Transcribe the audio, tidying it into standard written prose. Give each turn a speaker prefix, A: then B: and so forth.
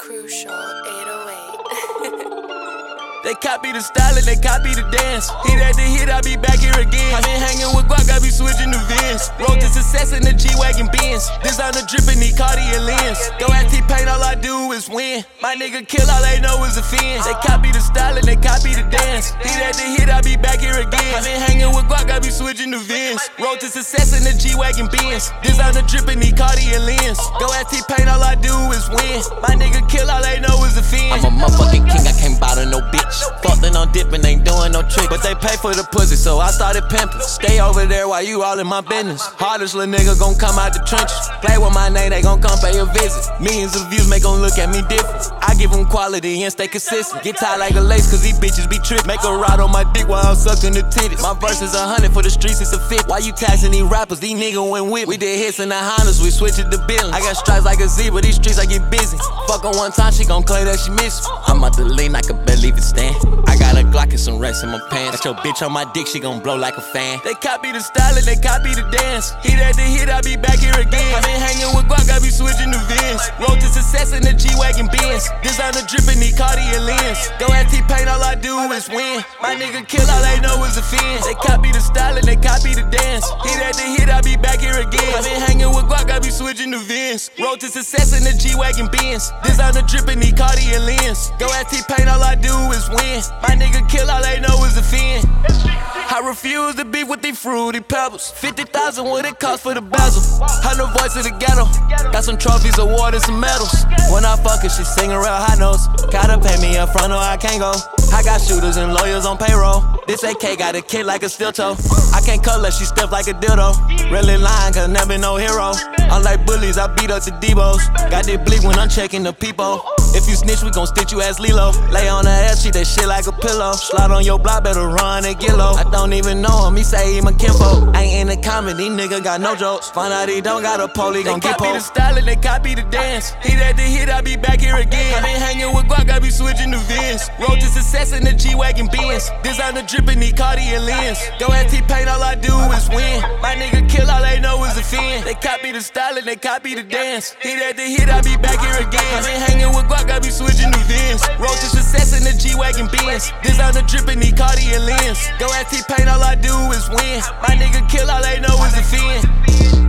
A: Crucial 808.
B: They copy the style and they copy the dance. Hit after hit, I be back here again. I been hanging with Guac, I be switching the Vans. Road to success in the G-Wagon Benz. Designer drippin', need Cartier lens. Go at T-Pain, all I do is win. My nigga kill, all they know is offense. They copy the style and they copy the dance. Hit after hit, I be back here again. I been hanging with Guac, I be switching the Vans. Road to success in the G-Wagon Benz. Designer drippin', need Cartier lens. Go at T-Pain, all I do is win. My nigga kill, all they know is offense.
C: I'm a motherfucking king, I can't bother no bitch. Fuckin' on dippin', ain't doing no trick. But they pay for the pussy, so I started pimpin'. Stay over there while you all in my business. Hardest little nigga gon' come out the trenches. Play with my name, they gon' come pay a visit. Millions of views make 'em look at me different. I give 'em quality and stay consistent. Get tied like a lace, cause these bitches be trippin'. Make a ride on my dick while I'm sucking the titties. My verse is 100 for the streets, it's a 50. Why you taxing these rappers? These niggas went with me. We did hits in the Hondas, we switched it to billions. I got stripes like a zebra, these streets I get busy. Fuck her one time, she gon' claim that she miss me. I'm out the lane, I can barely even stand. I got a Glock and some rest in my pants. Got your bitch on my dick, she gon' blow like a fan.
B: They copy the style and they copy the dance. Hit after hit, I be back here again. I been hanging with Guac, I be switching the Vans. Road to success in the G-Wagon Benz. Designer drippin', need Cartier lens. Go at T-Pain, all I do is win. My nigga kill, all they know is offense. They copy the style and they copy the dance. Hit after hit, I be back here again. I been hanging with Guac, I be switching the Vans. Road to success in the G-Wagon Benz. Designer drippin', need Cartier lens. Go at T-Pain, all I do is win. My nigga kill, all they know is offense. I refuse to be with these fruity pebbles. 50,000 what it cost for the bezel. I know voice of the ghetto. Got some trophies, awards, and some medals. When I fuck her, she singing real high notes. Gotta pay me up front or I can't go. I got shooters and lawyers on payroll. This AK got a kid like a steel toe. I can't cut her, she stiff like a dildo. Really lying, cause never no hero. Unlike bullies, I beat up the Debos. Got this bleak when I'm checking the people. If you snitch, we gon' stitch you ass Lilo. Lay on her ass, treat that shit like a pillow. Slide on your block, better run and get low. I don't even know him, he say he my kinfolk. Ain't in the comedy, nigga got no jokes. Find out he don't got a pole, he gon' get They copy the
C: posed.
B: style and they copy the dance. Hit after hit, I be back here again. I been hanging with Guac, I be switching the Vans. Road to success in the G-Wagon Benz. Designer drippin', need Cartier lens. Go at T-Pain, all I do is win. My nigga kill, all they know is offense. They copy the style and they copy the dance. Hit after hit, I be back here again. I been hanging with Guac, I be switching the Vans. Road to success in the G-Wagon Benz. Designer drippin', need Cartier lens. Go at T-Pain, all I do is win. My nigga kill, all they know is offense.